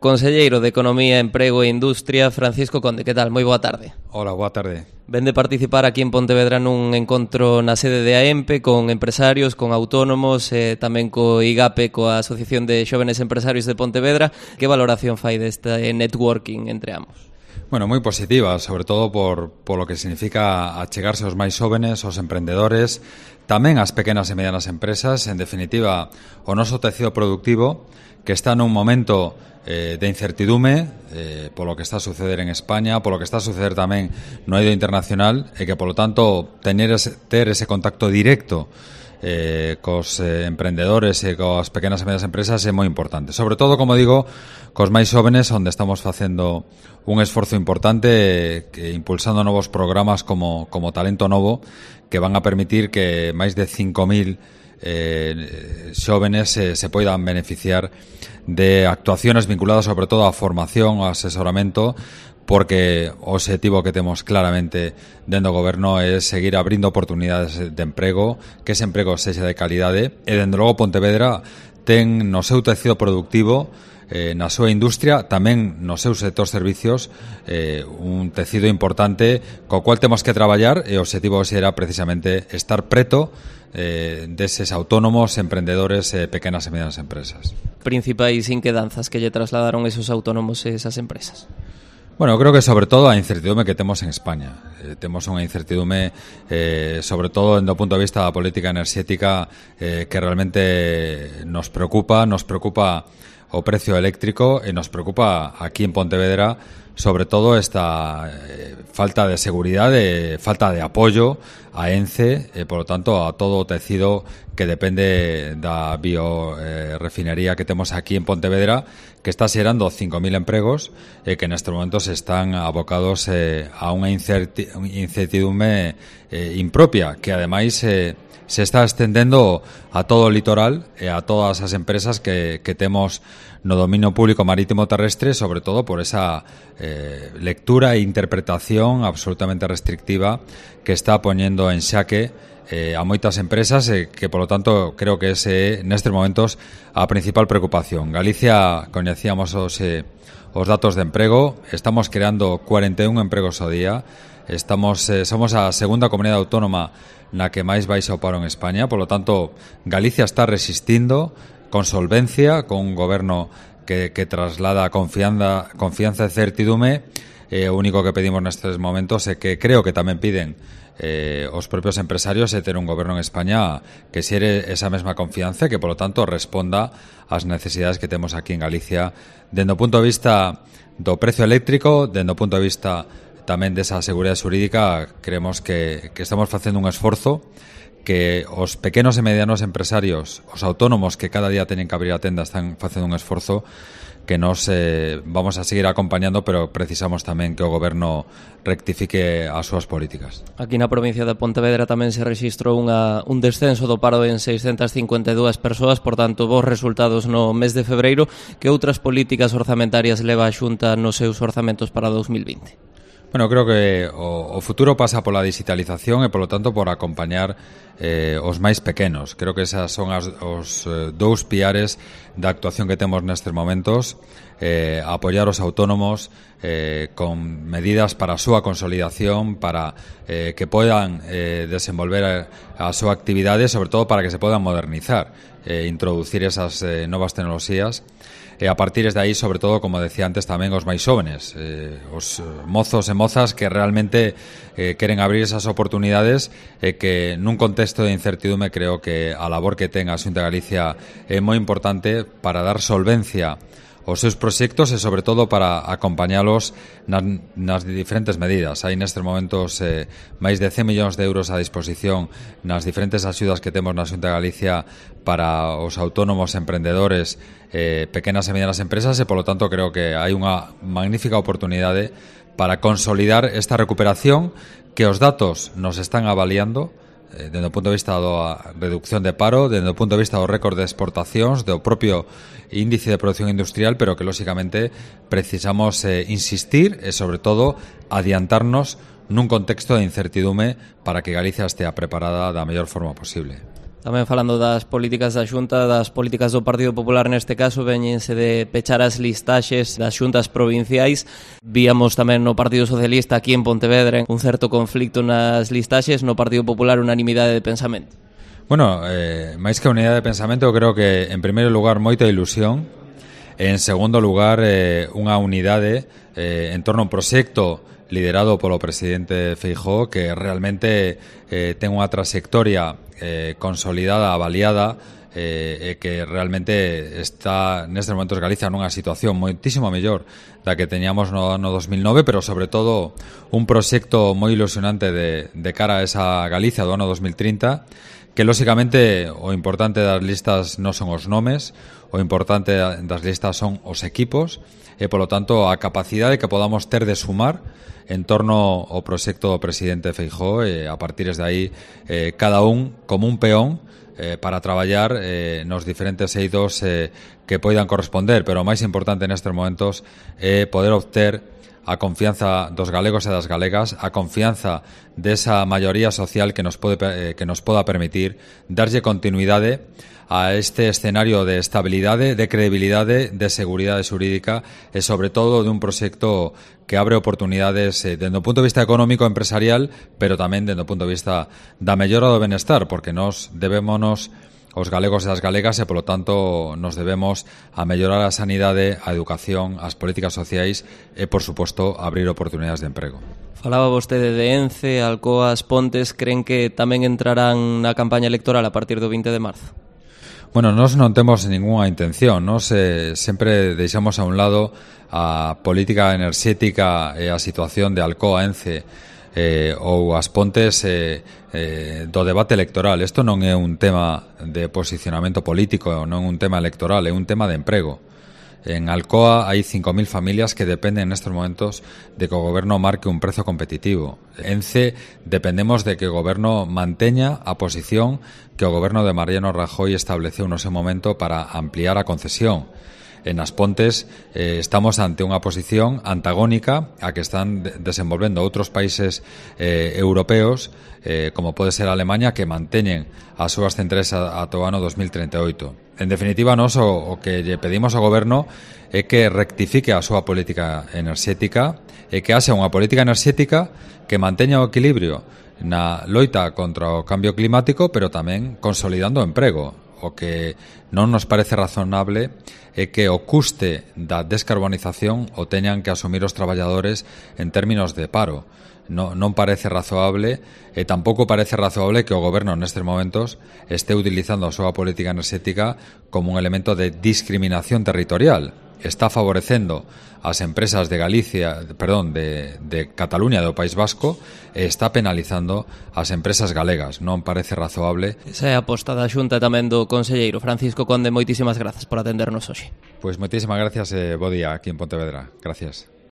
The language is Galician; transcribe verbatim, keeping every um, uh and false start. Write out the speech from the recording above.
Conselleiro de Economía, Emprego e Industria, Francisco Conde, que tal? Moi boa tarde. Hola, boa tarde. Ven de participar aquí en Pontevedra nun encontro na sede de A E M P E con empresarios, con autónomos, eh, tamén co I G A P E, coa Asociación de Xóvenes Empresarios de Pontevedra. Que valoración fai deste networking entre ambos? Bueno, moi positiva, sobre todo por, por lo que significa achegarse aos máis xóvenes, aos emprendedores, tamén ás pequenas e medianas empresas, en definitiva, o noso tecido productivo, que está nun momento eh, de incertidume eh, polo que está a suceder en España, polo que está a suceder tamén no eido internacional, e que, polo tanto, tener ese, ter ese contacto directo eh, cos eh, emprendedores e coas pequenas e medias empresas é moi importante. Sobre todo, como digo, cos máis xóvenes, onde estamos facendo un esforzo importante que impulsando novos programas como, como Talento Novo, que van a permitir que máis de cinco mil eh, xóvenes eh, se poidan beneficiar de actuaciones vinculadas sobre todo a formación, ao asesoramento, porque o objetivo que temos claramente dentro do goberno é seguir abrindo oportunidades de emprego, que ese emprego sexa de calidade, e dende logo Pontevedra ten no seu tecido productivo, eh, na súa industria, tamén nos seus sector servicios, eh, un tecido importante co cual temos que traballar, e o objetivo será precisamente estar preto eh, deses autónomos, emprendedores e eh, pequenas e medianas empresas. Principais inquedanzas que lle trasladaron esos autónomos e esas empresas? Bueno, creo que sobre todo a incertidume que temos en España. Eh, temos unha incertidume, eh, sobre todo do punto de vista da política enerxética, eh, que realmente nos preocupa, nos preocupa o precio eléctrico e nos preocupa aquí en Pontevedra, sobre todo esta eh, falta de seguridade, falta de apoio a ENCE e, por lo tanto, a todo o tecido que depende da biorefinería eh, que temos aquí en Pontevedra, que está xerando cinco mil empregos e que nestes momentos están abocados eh, a unha incerti incertidume eh, impropia, que ademais eh, se está estendendo a todo o litoral e a todas as empresas que, que temos no dominio público marítimo terrestre, sobre todo por esa eh, lectura e interpretación absolutamente restrictiva que está poñendo en xaque eh, a moitas empresas e que, polo tanto, creo que ese nestes momentos a principal preocupación. Galicia, coñecíamos os, eh, os datos de emprego, estamos creando cuarenta e un empregos ao día, estamos eh, somos a segunda comunidade autónoma na que máis baixa o paro en España, polo tanto, Galicia está resistindo con solvencia, con un goberno que, que traslada confianza, confianza e certidume. Eh, o único que pedimos nestes momentos é que creo que tamén piden eh, os propios empresarios é ter un goberno en España que xere esa mesma confianza e que, polo tanto, responda ás necesidades que temos aquí en Galicia dende o punto de vista do precio eléctrico, dende o punto de vista tamén desa seguridade xurídica. Creemos que, que estamos facendo un esforzo que os pequenos e medianos empresarios, os autónomos que cada día teñen que abrir a tenda, están facendo un esforzo que nos eh, vamos a seguir acompañando, pero precisamos tamén que o goberno rectifique as súas políticas. Aquí na provincia de Pontevedra tamén se rexistrou unha, un descenso do paro en seiscentas cincuenta e dúas persoas, por tanto, bons resultados no mes de febreiro. Que outras políticas orzamentarias leva a Xunta nos seus orzamentos para dous mil vinte? Bueno, creo que o, o futuro pasa pola digitalización e, polo tanto, por acompañar eh, os máis pequenos. Creo que esas son as, os eh, dous piares da actuación que temos nestes momentos, eh, apoiar os autónomos eh, con medidas para a súa consolidación, para eh, que podan eh, desenvolver a, a súa actividade, sobre todo para que se podan modernizar, eh, introducir esas eh, novas tecnoloxías. E a partir de aí, sobre todo, como decía antes, tamén os máis xóvenes, eh, os mozos e mozas que realmente eh, queren abrir esas oportunidades e que nun contexto de incertidume creo que a labor que ten a Xunta de Galicia é moi importante para dar solvencia os seus proxectos e, sobre todo, para acompañalos nas, nas diferentes medidas. Hai nestes momentos eh, máis de cen millóns de euros a disposición nas diferentes axudas que temos na Xunta de Galicia para os autónomos, emprendedores, eh, pequenas e medianas empresas e, polo tanto, creo que hai unha magnífica oportunidade para consolidar esta recuperación que os datos nos están avaliando eh, dende o punto de vista da reducción de paro, dende o punto de vista do récord de exportacións, do propio índice de producción industrial, pero que, lóxicamente, precisamos eh, insistir e, sobre todo, adiantarnos nun contexto de incertidume para que Galicia estea preparada da mellor forma posible. Tamén falando das políticas da Xunta, das políticas do Partido Popular neste caso, veñense de pechar as listaxes das xuntas provinciais. Víamos tamén no Partido Socialista aquí en Pontevedra un certo conflicto nas listaxes, no Partido Popular unanimidade de pensamento. Bueno, eh, máis que unidade de pensamento, creo que en primeiro lugar moita ilusión, en segundo lugar eh, unha unidade eh, en torno a un proxecto liderado polo presidente Feijóo, que realmente eh, ten unha trayectoria eh, consolidada, avaliada, eh, e que realmente está nestes momentos Galicia nunha situación moitísimo mellor da que teñamos no ano dos mil nove, pero sobre todo un proxecto moi ilusionante de, de cara a esa Galicia do ano dos mil trinta, que lóxicamente o importante das listas non son os nomes, o importante das listas son os equipos, e polo tanto a capacidade que podamos ter de sumar en torno ao proxecto do presidente Feijóo, e a partir de aí eh, cada un como un peón eh, para traballar eh, nos diferentes eidos eh, que poidan corresponder, pero o máis importante nestes momentos é eh, poder obter a confianza dos galegos e das galegas, a confianza desa maioría social que nos pode eh, que nos poda permitir darlle continuidade a este escenario de estabilidade, de credibilidade, de seguridade xurídica e, sobre todo, de un proxecto que abre oportunidades eh, dende o punto de vista económico empresarial, pero tamén dende o punto de vista da mellora do benestar, porque nos debémonos os galegos e as galegas e, polo tanto, nos debemos a mellorar a sanidade, a educación, as políticas sociais e, por suposto, abrir oportunidades de emprego. Falaba vostede de Ence, Alcoa, As Pontes, creen que tamén entrarán na campaña electoral a partir do vinte de marzo? Bueno, nós non temos ninguna intención, nós eh, sempre deixamos a un lado a política enerxética e a situación de Alcoa, Ence eh, ou As Pontes eh, eh, do debate electoral. Isto non é un tema de posicionamento político, non é un tema electoral, é un tema de emprego. En Alcoa hai cinco mil familias que dependen nestes momentos de que o goberno marque un prezo competitivo. En Ence dependemos de que o goberno manteña a posición que o goberno de Mariano Rajoy estableceu no seu momento para ampliar a concesión. En As Pontes eh, estamos ante unha posición antagónica a que están de desenvolvendo outros países eh, europeos, eh, como pode ser Alemania, que manteñen as súas centrais ata o ano dos mil treinta e oito. En definitiva, nos o, o que lle pedimos ao goberno é que rectifique a súa política enerxética e que haxa unha política enerxética que manteña o equilibrio na loita contra o cambio climático, pero tamén consolidando o emprego. O que non nos parece razonable é que o custe da descarbonización o teñan que asumir os traballadores en términos de paro. Non, non parece razoable e tampouco parece razoable que o goberno nestes momentos este utilizando a súa política enerxética como un elemento de discriminación territorial. Está favorecendo as empresas de Galicia, perdón, de, de Cataluña, do País Vasco, e está penalizando as empresas galegas. Non parece razoable. Esa é a aposta da Xunta tamén do conselleiro Francisco Conde. Moitísimas grazas por atendernos hoxe. Pois moitísimas gracias e bo día aquí en Pontevedra. Gracias.